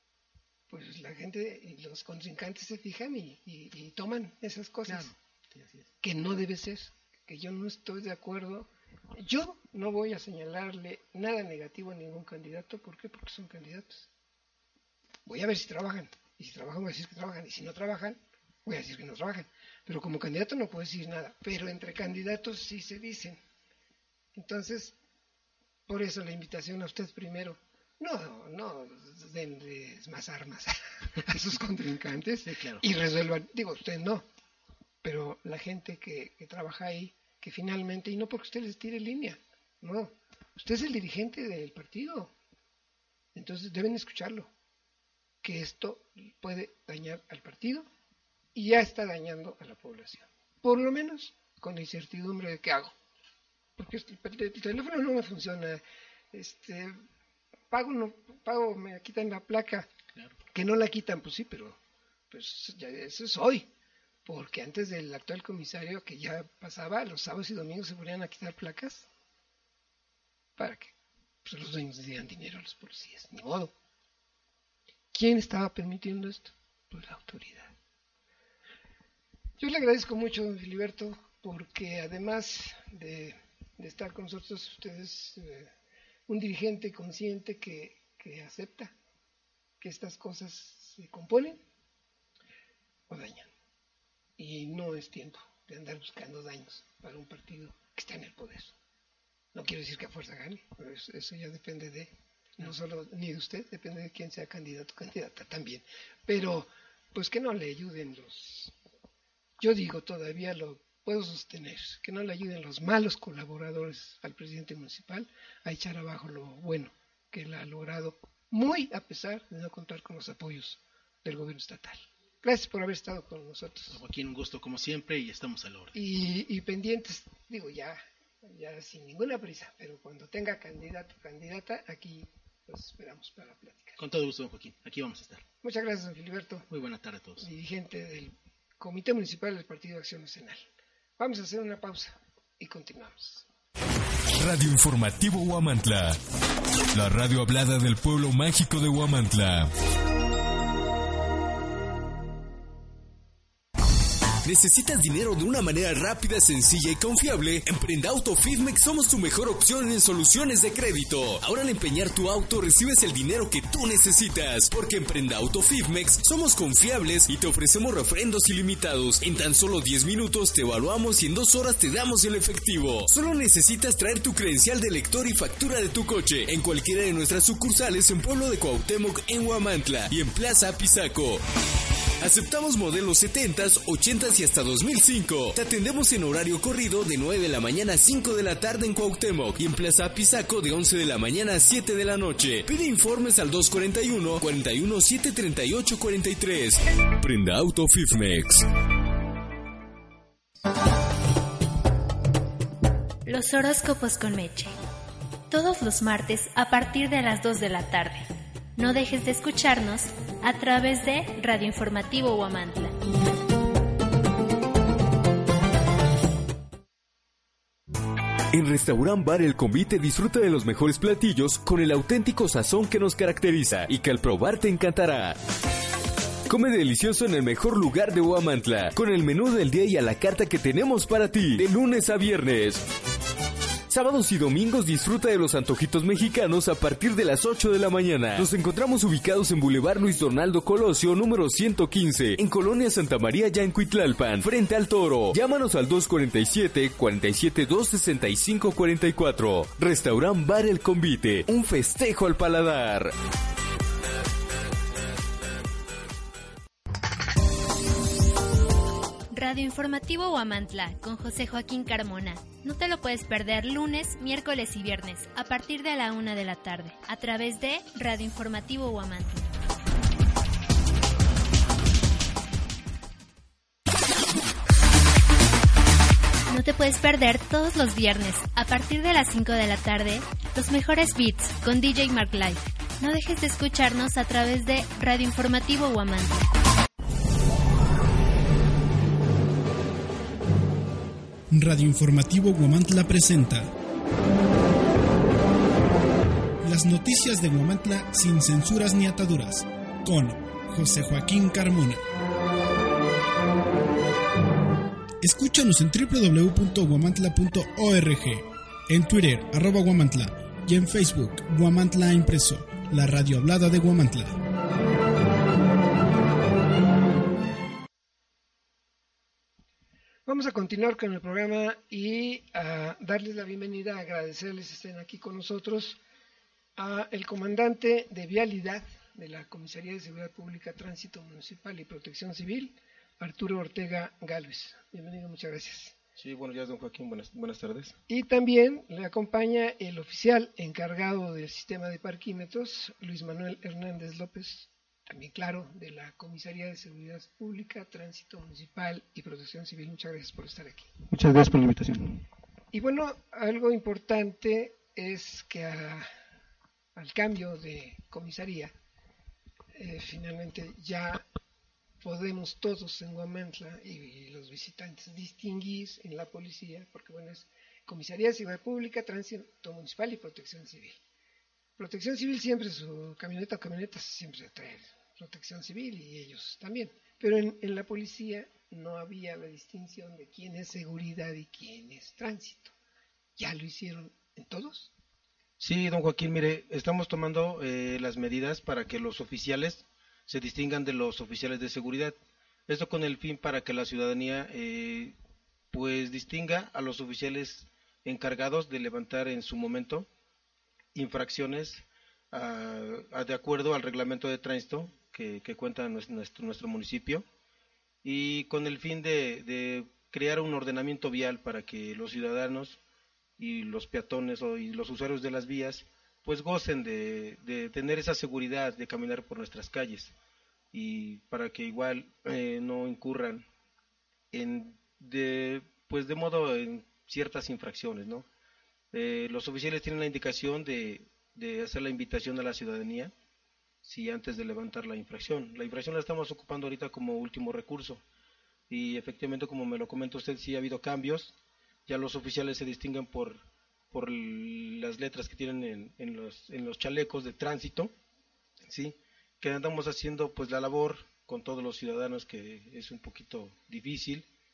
pues la gente y los contrincantes se fijan y toman esas cosas. Claro. Sí, así es. Que no debe ser, que yo no estoy de acuerdo. Yo no voy a señalarle nada negativo a ningún candidato. ¿Por qué? Porque son candidatos. Voy a ver si trabajan. Y si trabajan, voy a decir que trabajan. Y si no trabajan, voy a decir que no trabajan. Pero como candidato no puedo decir nada. Pero entre candidatos sí se dicen. Entonces, por eso la invitación a usted primero. No denles más armas a sus contrincantes. Sí, claro. Y resuelvan. Digo, usted no. Pero la gente que trabaja ahí, que finalmente, y no porque usted les tire línea, no, usted es el dirigente del partido, entonces deben escucharlo, que esto puede dañar al partido y ya está dañando a la población, por lo menos con la incertidumbre de qué hago, porque el teléfono no me funciona, pago, me quitan la placa, claro. Que no la quitan, pues sí, pero pues ya eso es hoy. Porque antes del actual comisario, que ya pasaba, los sábados y domingos se ponían a quitar placas. ¿Para qué? Pues los dueños les dieran dinero a los policías. Ni modo. ¿Quién estaba permitiendo esto? Pues la autoridad. Yo le agradezco mucho, don Filiberto, porque además de estar con nosotros, usted es un dirigente consciente que acepta que estas cosas se componen o dañan. Y no es tiempo de andar buscando daños para un partido que está en el poder. No quiero decir que a fuerza gane, pero eso ya depende de, no solo ni de usted, depende de quién sea candidato o candidata también. Pero, pues que no le ayuden yo digo, todavía lo puedo sostener, que no le ayuden los malos colaboradores al presidente municipal a echar abajo lo bueno que él ha logrado, muy a pesar de no contar con los apoyos del gobierno estatal. Gracias por haber estado con nosotros. Joaquín, un gusto como siempre y estamos a la orden. Y pendientes, digo, ya sin ninguna prisa, pero cuando tenga candidato o candidata, aquí los esperamos para platicar. Con todo gusto, don Joaquín, aquí vamos a estar. Muchas gracias, don Filiberto. Muy buena tarde a todos. Dirigente del Comité Municipal del Partido de Acción Nacional. Vamos a hacer una pausa y continuamos. Radio Informativo Huamantla, la radio hablada del pueblo mágico de Huamantla. ¿Necesitas dinero de una manera rápida, sencilla y confiable? En Prenda Auto Fidmex somos tu mejor opción en soluciones de crédito. Ahora al empeñar tu auto recibes el dinero que tú necesitas, porque en Prenda Auto Fidmex somos confiables y te ofrecemos refrendos ilimitados. En tan solo 10 minutos te evaluamos y en 2 horas te damos el efectivo. Solo necesitas traer tu credencial de lector y factura de tu coche en cualquiera de nuestras sucursales en Pueblo de Cuauhtémoc, en Huamantla y en Plaza Apizaco. Aceptamos modelos 70s, 80s y hasta 2005. Te atendemos en horario corrido de 9 de la mañana a 5 de la tarde en Cuauhtémoc y en Plaza Apizaco de 11 de la mañana a 7 de la noche. Pide informes al 241-41-738-43. Prenda Auto Fidmex. Los horóscopos con Meche. Todos los martes a partir de las 2 de la tarde. No dejes de escucharnos a través de Radio Informativo Huamantla. En Restaurant Bar El Convite disfruta de los mejores platillos con el auténtico sazón que nos caracteriza y que al probar te encantará. Come delicioso en el mejor lugar de Huamantla, con el menú del día y a la carta que tenemos para ti, de lunes a viernes. Sábados y domingos disfruta de los antojitos mexicanos a partir de las 8 de la mañana. Nos encontramos ubicados en Boulevard Luis Donaldo Colosio, número 115, en Colonia Santa María, Yancuitlalpan, frente al Toro. Llámanos al 247-47-265-44. Restaurant Bar El Convite, un festejo al paladar. Radio Informativo Huamantla con José Joaquín Carmona. No te lo puedes perder lunes, miércoles y viernes a partir de la 1 de la tarde a través de Radio Informativo Huamantla. No te puedes perder todos los viernes a partir de las 5 de la tarde los mejores beats con DJ Mark Life. No dejes de escucharnos a través de Radio Informativo Huamantla. Radio Informativo Huamantla presenta las noticias de Huamantla sin censuras ni ataduras, con José Joaquín Carmona. Escúchanos en www.huamantla.org, en Twitter @Huamantla y en Facebook Huamantla Impreso, la radio hablada de Huamantla. Vamos a continuar con el programa y a darles la bienvenida, agradecerles que estén aquí con nosotros a el comandante de Vialidad de la Comisaría de Seguridad Pública, Tránsito Municipal y Protección Civil, Arturo Ortega Gálvez. Bienvenido, muchas gracias. Sí, buenos días, don Joaquín, buenas tardes. Y también le acompaña el oficial encargado del sistema de parquímetros, Luis Manuel Hernández López, también claro, de la Comisaría de Seguridad Pública, Tránsito Municipal y Protección Civil. Muchas gracias por estar aquí. Muchas gracias por la invitación. Y bueno, algo importante es que al cambio de comisaría, finalmente ya podemos todos en Huamantla y los visitantes distinguir en la policía, porque bueno, es Comisaría de Seguridad Pública, Tránsito Municipal y Protección Civil. Protección Civil siempre, su camioneta o camionetas siempre trae Protección Civil y ellos también. Pero en la policía no había la distinción de quién es seguridad y quién es tránsito. ¿Ya lo hicieron en todos? Sí, don Joaquín, mire, estamos tomando las medidas para que los oficiales se distingan de los oficiales de seguridad. Esto con el fin para que la ciudadanía pues distinga a los oficiales encargados de levantar en su momento infracciones de acuerdo al reglamento de tránsito que cuenta nuestro municipio, y con el fin de crear un ordenamiento vial para que los ciudadanos y los peatones y los usuarios de las vías pues gocen de tener esa seguridad de caminar por nuestras calles, y para que igual no incurran de ciertas infracciones, ¿no? Los oficiales tienen la indicación de hacer la invitación a la ciudadanía si antes de levantar la infracción. La infracción la estamos ocupando ahorita como último recurso, y efectivamente, como me lo comenta usted, sí ha habido cambios. Ya los oficiales se distinguen por las letras que tienen en los chalecos de tránsito, ¿sí? Que andamos haciendo pues la labor con todos los ciudadanos, que es un poquito difícil,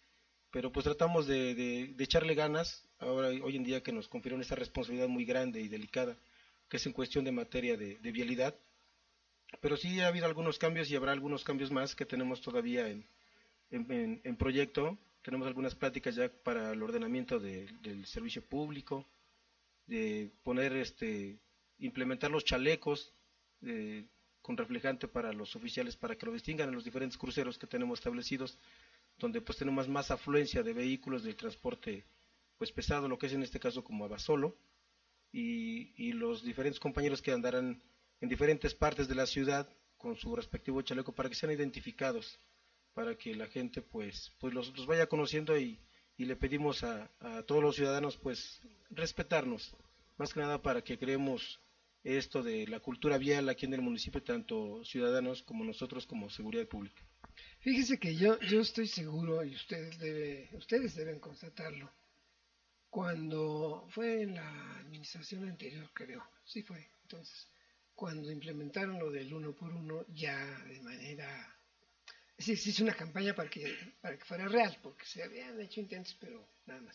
pero pues tratamos de echarle ganas, ahora hoy en día que nos confirieron esta responsabilidad muy grande y delicada, que es en cuestión de materia de vialidad, pero sí ha habido algunos cambios y habrá algunos cambios más que tenemos todavía en proyecto. Tenemos algunas pláticas ya para el ordenamiento del servicio público, de poner, implementar los chalecos con reflejante para los oficiales para que lo distingan en los diferentes cruceros que tenemos establecidos, donde pues tenemos más afluencia de vehículos del transporte pues pesado, lo que es en este caso como Abasolo, y los diferentes compañeros que andarán en diferentes partes de la ciudad con su respectivo chaleco para que sean identificados, para que la gente pues los vaya conociendo y le pedimos a todos los ciudadanos pues respetarnos, más que nada para que creemos esto de la cultura vial aquí en el municipio, tanto ciudadanos como nosotros como seguridad pública. Fíjese que yo estoy seguro, y ustedes deben constatarlo, cuando fue en la administración anterior, creo, sí fue, entonces, cuando implementaron lo del 1x1 ya de manera... Sí, se hizo una campaña para que fuera real, porque se habían hecho intentos, pero nada más.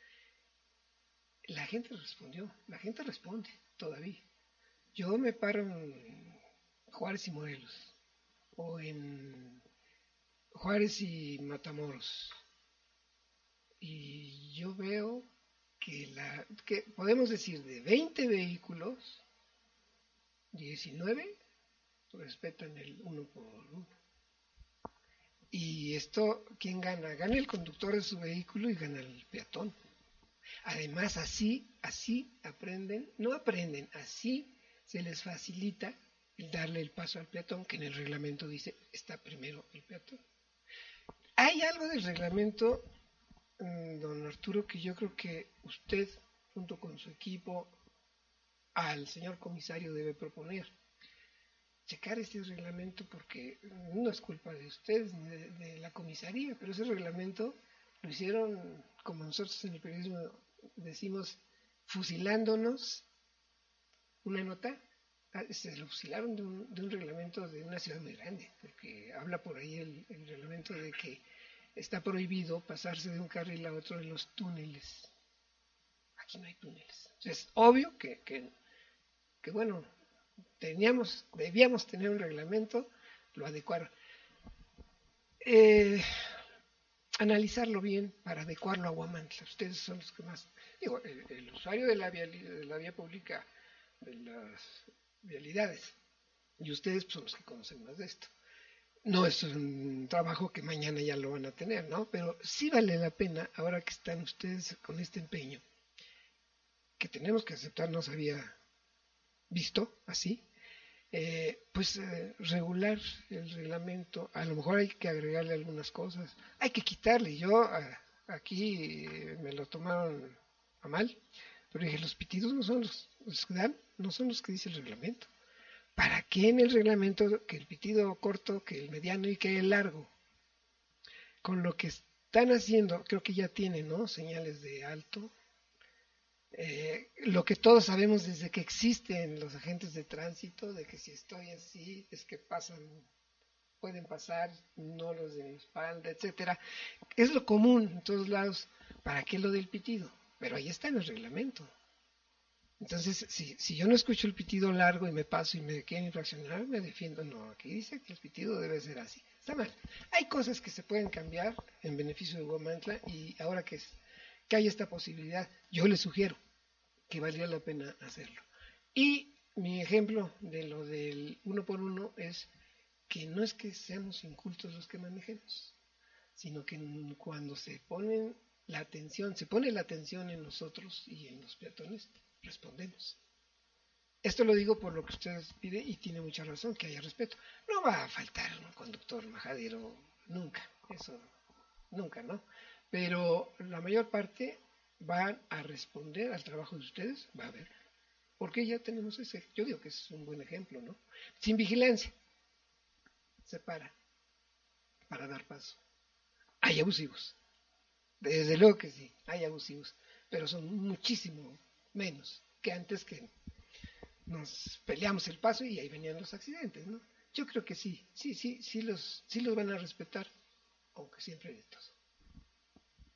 La gente respondió, la gente responde todavía. Yo me paro en Juárez y Morelos, o en Juárez y Matamoros, y yo veo que podemos decir de 20 vehículos, 19 respetan el 1x1. Y esto, ¿quién gana? Gana el conductor de su vehículo y gana el peatón. Además, así así se les facilita el darle el paso al peatón, que en el reglamento dice, está primero el peatón. Hay algo del reglamento, don Arturo, que yo creo que usted, junto con su equipo, al señor comisario debe proponer. Checar este reglamento, porque no es culpa de ustedes ni de la comisaría, pero ese reglamento lo hicieron, como nosotros en el periodismo decimos, fusilándonos una nota. Se lo fusilaron de un reglamento de una ciudad muy grande, porque habla por ahí el reglamento de que está prohibido pasarse de un carril a otro en los túneles. Aquí no hay túneles. Es obvio que bueno, debíamos tener un reglamento, lo adecuaron. Analizarlo bien para adecuarlo a Huamantla. Ustedes son los que más... Digo, el usuario de la vía pública, de las vialidades, y ustedes son los que conocen más de esto. No es un trabajo que mañana ya lo van a tener, ¿no? Pero sí vale la pena, ahora que están ustedes con este empeño, que tenemos que aceptar, no se había visto así, regular el reglamento. A lo mejor hay que agregarle algunas cosas, hay que quitarle. Yo aquí me lo tomaron a mal, pero dije, los pitidos no son los que dan, no son los que dice el reglamento. ¿Para qué en el reglamento que el pitido corto, que el mediano y que el largo? Con lo que están haciendo, creo que ya tienen, ¿no?, señales de alto. Lo que todos sabemos desde que existen los agentes de tránsito, de que si estoy así es que pueden pasar, no los de mi espalda, etcétera. Es lo común en todos lados. ¿Para qué lo del pitido? Pero ahí está en el reglamento. Entonces, si yo no escucho el pitido largo y me paso y me quieren infraccionar, me defiendo. No, aquí dice que el pitido debe ser así. Está mal. Hay cosas que se pueden cambiar en beneficio de Huamantla, y ahora que hay esta posibilidad, yo les sugiero que valdría la pena hacerlo. Y mi ejemplo de lo del 1x1 es que no es que seamos incultos los que manejemos, sino que cuando se pone la atención en nosotros y en los peatones, respondemos. Esto lo digo por lo que ustedes piden, y tiene mucha razón, que haya respeto. No va a faltar un conductor majadero nunca, eso nunca, ¿no? Pero la mayor parte van a responder al trabajo de ustedes, va a haber, porque ya tenemos yo digo que es un buen ejemplo, ¿no? Sin vigilancia, se para dar paso. Hay abusivos, desde luego que sí, hay abusivos, pero son muchísimo menos que antes, que nos peleamos el paso y ahí venían los accidentes, ¿no? Yo creo que sí los van a respetar, aunque siempre hay de todo.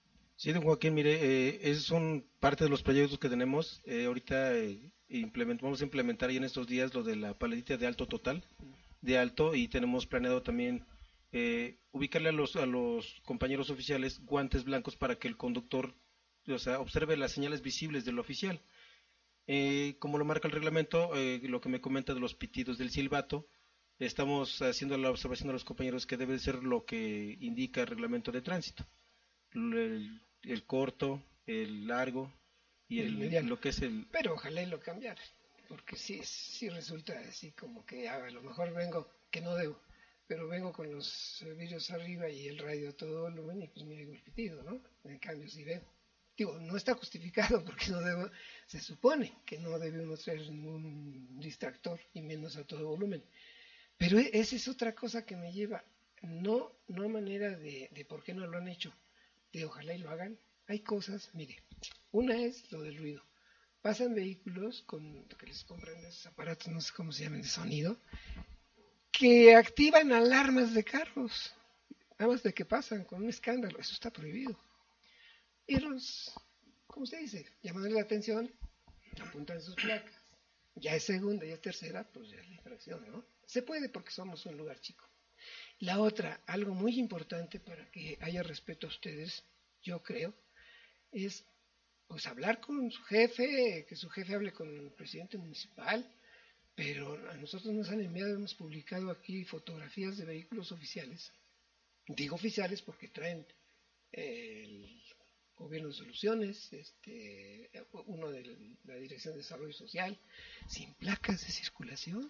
Sí, don Joaquín, mire, esos son parte de los proyectos que tenemos. Ahorita vamos a implementar ya en estos días lo de la paletita de alto total, de alto, y tenemos planeado también ubicarle a los compañeros oficiales guantes blancos para que el conductor, o sea, observe las señales visibles del oficial. Como lo marca el reglamento, lo que me comenta de los pitidos del silbato, estamos haciendo la observación de los compañeros que debe ser lo que indica el reglamento de tránsito. El corto, el largo y el mediano. Lo que es el... Pero ojalá y lo cambiara, porque sí resulta así como que a lo mejor vengo, que no debo, pero vengo con los vidrios arriba y el radio a todo volumen y pues me oigo el pitido, ¿no? En cambio si veo. Digo, no está justificado porque no debo, se supone que no debe uno traer ningún distractor y menos a todo volumen. Pero esa es otra cosa que me lleva, no manera de por qué no lo han hecho, de ojalá y lo hagan. Hay cosas, mire, una es lo del ruido. Pasan vehículos que les compran esos aparatos, no sé cómo se llaman, de sonido, que activan alarmas de carros, nada más de que pasan con un escándalo, eso está prohibido. Y ¿cómo se dice? Llaman la atención, apuntan sus placas. Ya es segunda, ya es tercera, pues ya es la infracción, ¿no? Se puede porque somos un lugar chico. La otra, algo muy importante para que haya respeto a ustedes, yo creo, es pues hablar con su jefe, que su jefe hable con el presidente municipal, pero a nosotros nos han enviado, hemos publicado aquí fotografías de vehículos oficiales. Digo oficiales porque traen el Gobierno de Soluciones, uno de la Dirección de Desarrollo Social, sin placas de circulación.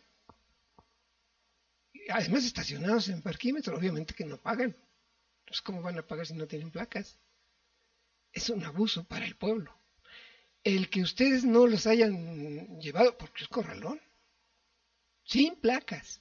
Además estacionados en parquímetro, obviamente que no pagan. Pues ¿cómo van a pagar si no tienen placas? Es un abuso para el pueblo. El que ustedes no los hayan llevado, porque es corralón, sin placas.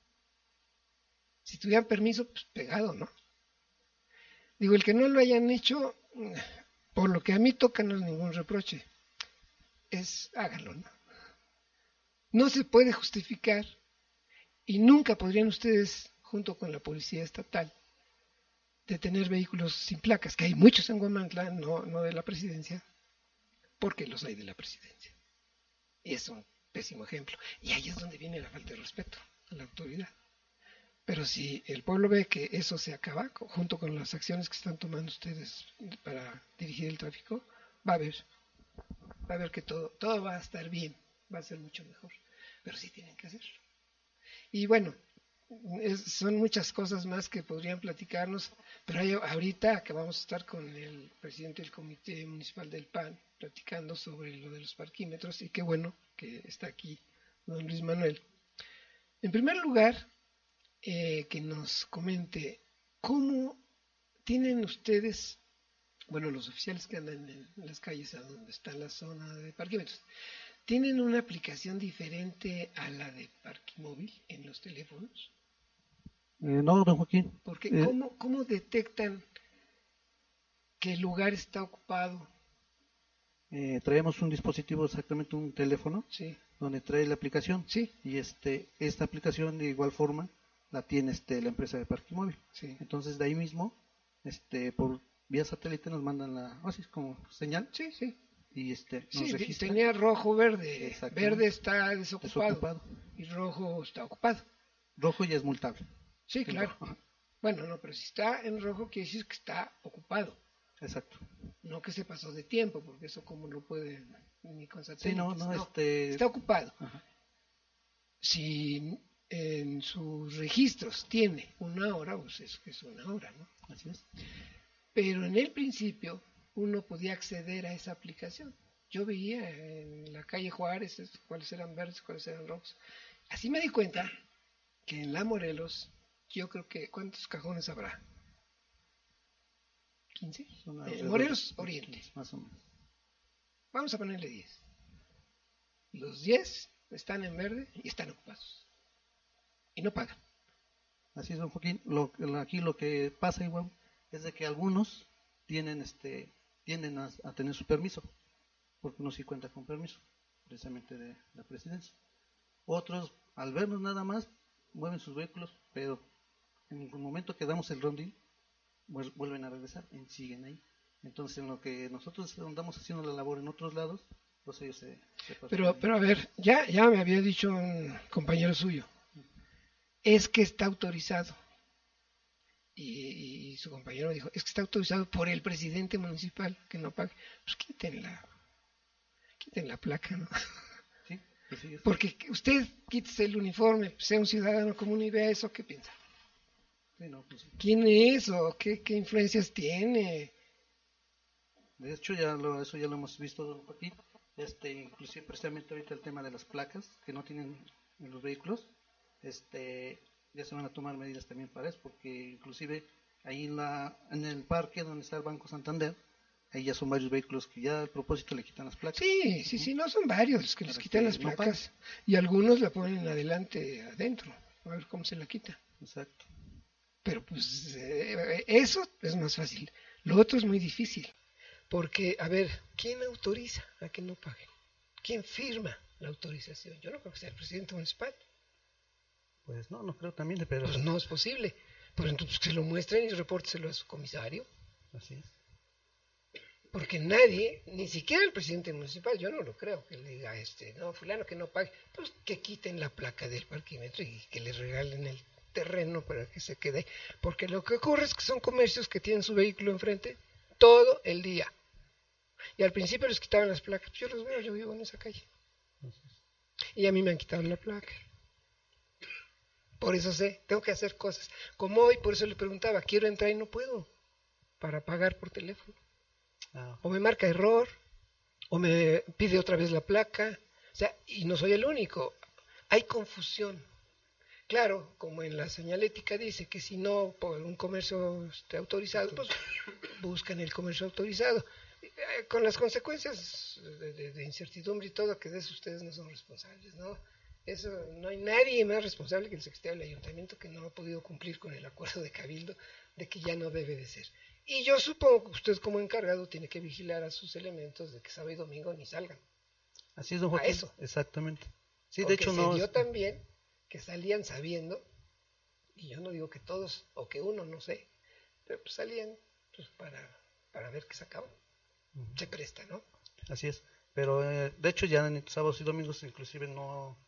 Si tuvieran permiso, pues pegado, ¿no? Digo, el que no lo hayan hecho, por lo que a mí toca, no es ningún reproche. Háganlo, ¿no? No se puede justificar y nunca podrían ustedes, junto con la policía estatal, detener vehículos sin placas, que hay muchos en Huamantla, no de la presidencia, porque los hay de la presidencia. Y es un pésimo ejemplo. Y ahí es donde viene la falta de respeto a la autoridad. Pero si el pueblo ve que eso se acaba, junto con las acciones que están tomando ustedes para dirigir el tráfico, va a ver que todo va a estar bien, va a ser mucho mejor. Pero sí tienen que hacerlo. Y bueno, son muchas cosas más que podrían platicarnos, pero ahorita que vamos a estar con el presidente del Comité Municipal del PAN platicando sobre lo de los parquímetros, y qué bueno que está aquí don Luis Manuel. En primer lugar, que nos comente cómo tienen ustedes, bueno, los oficiales que andan en las calles a donde está la zona de parquímetros, ¿tienen una aplicación diferente a la de Parquimóvil en los teléfonos? No, don Joaquín. Porque ¿cómo detectan que el lugar está ocupado? Traemos un dispositivo, exactamente un teléfono, sí, donde trae la aplicación. Sí. Y esta aplicación de igual forma la tiene la empresa de Parquimóvil. Sí. Entonces de ahí mismo, por vía satélite nos mandan así como señal. Sí, sí. Y nos registra. Tenía rojo, verde. Verde está desocupado. Y rojo está ocupado. Rojo ya es multable. Sí, claro. Bueno, no, pero si está en rojo quiere decir que está ocupado. Exacto. No que se pasó de tiempo, porque eso como lo puede ni con satélites. Sí, no, está ocupado. Ajá. Si en sus registros tiene una hora, pues es una hora, ¿no? Así es. Pero en el principio uno podía acceder a esa aplicación. Yo veía en la calle Juárez cuáles eran verdes, cuáles eran rojos. Así me di cuenta que en la Morelos, yo creo que, ¿cuántos cajones habrá? 15. Morelos Oriente. 15, más o menos. Vamos a ponerle 10. Los 10 están en verde y están ocupados. Y no pagan. Así es, don Joaquín. Aquí lo que pasa igual es de que algunos tienden a tener su permiso, porque uno sí cuenta con permiso, precisamente de la presidencia. Otros, al vernos nada más, mueven sus vehículos, pero en el momento que damos el rondín, vuelven a regresar y siguen ahí. Entonces, en lo que nosotros andamos haciendo la labor en otros lados, pues ellos se pasan. Pero a ver, ya me había dicho un compañero suyo, es que está autorizado. Y su compañero me dijo, es que está autorizado por el presidente municipal que no pague. Pues quiten la placa, ¿no? Sí, pues sí, Porque usted quítese el uniforme, sea un ciudadano común y vea eso, ¿qué piensa? sí, no, pues sí. ¿Quién es o qué influencias tiene? De hecho, eso ya lo hemos visto aquí. Inclusive precisamente ahorita el tema de las placas que no tienen en los vehículos, ya se van a tomar medidas también para eso, porque inclusive ahí en el parque donde está el Banco Santander, ahí ya son varios vehículos que ya al propósito le quitan las placas. Sí, no son varios los que les quitan las placas y algunos la ponen adentro, a ver cómo se la quita. Exacto. Pero pues eso es más fácil, lo otro es muy difícil, porque a ver, ¿quién autoriza a que no paguen? ¿Quién firma la autorización? Yo no creo que sea el presidente municipal. Pues no creo también, pero... Pues no es posible. Pues entonces que se lo muestren y repórteselo a su comisario. Así es. Porque nadie, ni siquiera el presidente municipal, yo no lo creo, que le diga no, fulano que no pague, pues que quiten la placa del parquímetro y que le regalen el terreno para que se quede. Porque lo que ocurre es que son comercios que tienen su vehículo enfrente todo el día. Y al principio les quitaban las placas. Yo los veo, yo vivo en esa calle. Y a mí me han quitado la placa. Por eso tengo que hacer cosas. Como hoy, por eso le preguntaba, quiero entrar y no puedo, para pagar por teléfono. O me marca error, o me pide otra vez la placa. O sea, y no soy el único. Hay confusión. Claro, como en la señalética dice que si no por un comercio autorizado, pues buscan el comercio autorizado. Con las consecuencias de incertidumbre y todo, que de eso ustedes no son responsables, ¿no? Eso, no hay nadie más responsable que el secretario del ayuntamiento que no ha podido cumplir con el acuerdo de cabildo de que ya no debe de ser. Y yo supongo que usted como encargado tiene que vigilar a sus elementos de que sábado y domingo ni salgan. Así es, don Joaquín. A eso. Exactamente. Sí, porque de hecho se dio también que salían sabiendo, y yo no digo que todos, o que uno, no sé, pero pues salían pues para ver qué sacaban. Se presta, ¿no? Así es. Pero de hecho ya en sábados y domingos inclusive no...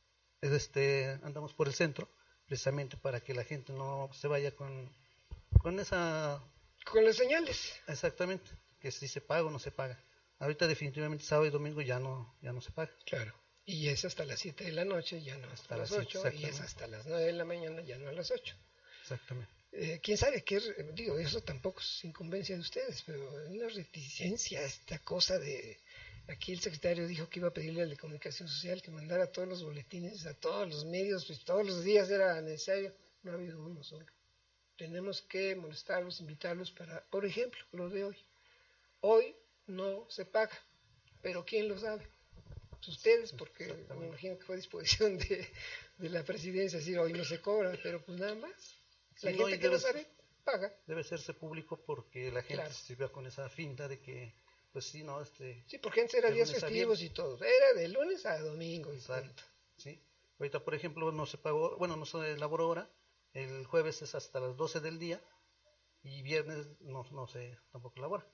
andamos por el centro precisamente para que la gente no se vaya con esa... Con las señales. Exactamente, que si se paga o no se paga. Ahorita definitivamente sábado y domingo ya no se paga. Claro, y es hasta las 7 de la noche, ya no hasta las 8, y es hasta las 9 de la mañana, ya no a las 8. Exactamente. ¿Quién sabe qué? Digo, eso tampoco es incumbencia de ustedes, pero hay una reticencia a esta cosa de... Aquí el secretario dijo que iba a pedirle al de Comunicación Social que mandara todos los boletines a todos los medios, pues todos los días era necesario, no ha habido uno solo. Tenemos que molestarlos, invitarlos para, por ejemplo, lo de hoy. Hoy no se paga, pero ¿quién lo sabe? Pues ustedes, porque me imagino que fue a disposición de la presidencia decir hoy no se cobra, pero pues nada más. La gente que lo sabe, paga. Debe hacerse público porque la gente Claro. se vea con esa finta de que pues sí, no, Sí, porque antes era días festivos y todo, era de lunes a domingo y exacto, sí. Ahorita, por ejemplo, no se pagó, bueno, no se elaboró hora, el jueves es hasta las 12 del día y viernes no se tampoco elabora.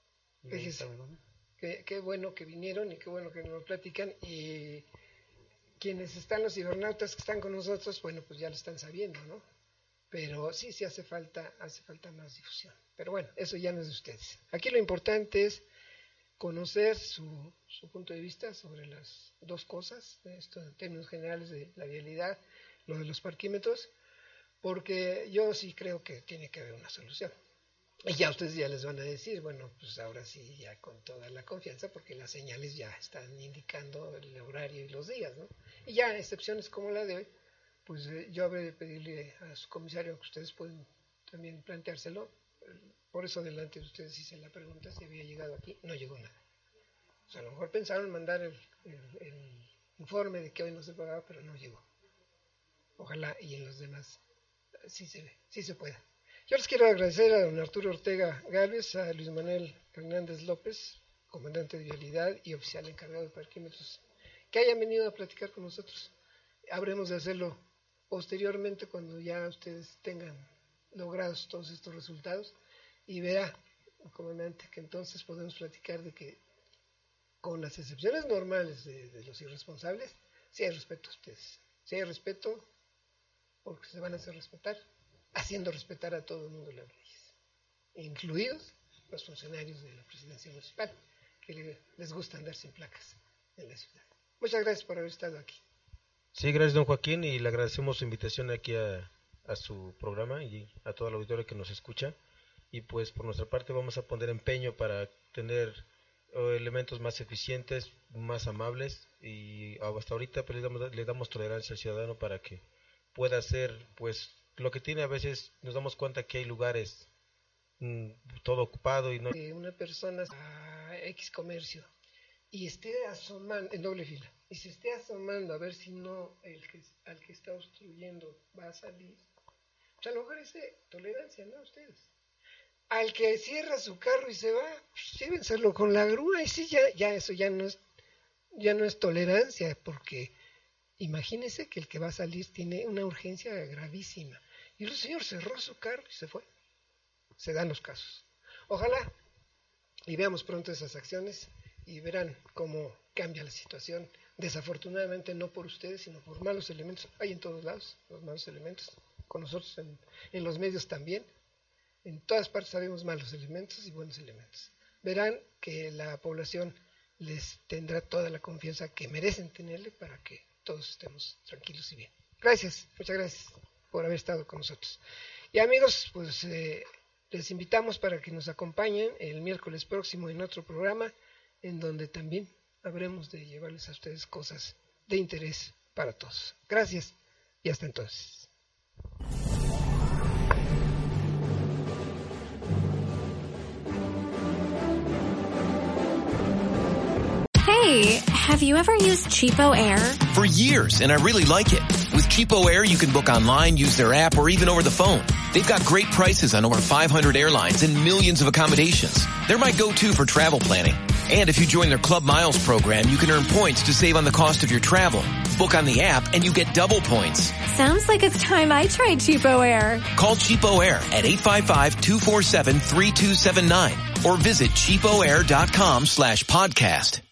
Qué bueno que vinieron y qué bueno que nos platican, y quienes están, los cibernautas que están con nosotros, bueno, pues ya lo están sabiendo, ¿no? Pero sí hace falta más difusión. Pero bueno, eso ya no es de ustedes. Aquí lo importante es conocer su punto de vista sobre las dos cosas, esto en términos generales de la vialidad, lo de los parquímetros, porque yo sí creo que tiene que haber una solución. Y ya ustedes ya les van a decir, bueno, pues ahora sí, ya con toda la confianza, porque las señales ya están indicando el horario y los días, ¿no? Y ya excepciones como la de hoy, pues yo habré de pedirle a su comisario que ustedes pueden también planteárselo. Por eso delante de ustedes hice la pregunta si había llegado aquí, no llegó nada. O sea, a lo mejor pensaron mandar el informe de que hoy no se pagaba, pero no llegó. Ojalá y en los demás sí se pueda. Yo les quiero agradecer a don Arturo Ortega Gálvez, a Luis Manuel Hernández López, comandante de vialidad y oficial encargado de parquímetros, que hayan venido a platicar con nosotros. Habremos de hacerlo posteriormente cuando ya ustedes tengan logrados todos estos resultados, y verá, comandante, que entonces podemos platicar de que con las excepciones normales de los irresponsables, sí hay respeto a ustedes. Sí hay respeto porque se van a hacer respetar, haciendo respetar a todo el mundo las leyes, incluidos los funcionarios de la presidencia municipal, que les gusta andar sin placas en la ciudad. Muchas gracias por haber estado aquí. Sí, gracias, don Joaquín, y le agradecemos su invitación aquí a su programa y a todo el auditorio que nos escucha. Y pues por nuestra parte vamos a poner empeño para tener elementos más eficientes, más amables, y hasta ahorita pues, le damos tolerancia al ciudadano para que pueda hacer pues lo que tiene. A veces nos damos cuenta que hay lugares todo ocupado y no... Una persona a X comercio y esté asomando en doble fila y se esté asomando a ver si no al que está obstruyendo va a salir, pues a lo mejor es tolerancia, ¿no? Ustedes. Al que cierra su carro y se va, pues llévenselo con la grúa, y sí, ya eso ya no es tolerancia, porque imagínese que el que va a salir tiene una urgencia gravísima. Y el señor cerró su carro y se fue. Se dan los casos. Ojalá y veamos pronto esas acciones y verán cómo cambia la situación. Desafortunadamente no por ustedes, sino por malos elementos. Hay en todos lados los malos elementos. Con nosotros en los medios también. En todas partes sabemos malos elementos y buenos elementos. Verán que la población les tendrá toda la confianza que merecen tenerle para que todos estemos tranquilos y bien. Gracias, muchas gracias por haber estado con nosotros. Y amigos, pues les invitamos para que nos acompañen el miércoles próximo en otro programa, en donde también habremos de llevarles a ustedes cosas de interés para todos. Gracias y hasta entonces. Hey, have you ever used Cheapo Air? For years, and I really like it. With Cheapo Air, you can book online, use their app, or even over the phone. They've got great prices on over 500 airlines and millions of accommodations. They're my go-to for travel planning. And if you join their Club Miles program, you can earn points to save on the cost of your travel. Book on the app and you get double points. Sounds like it's time I tried Cheapo Air. Call Cheapo Air at 855-247-3279 or visit cheapoair.com/podcast.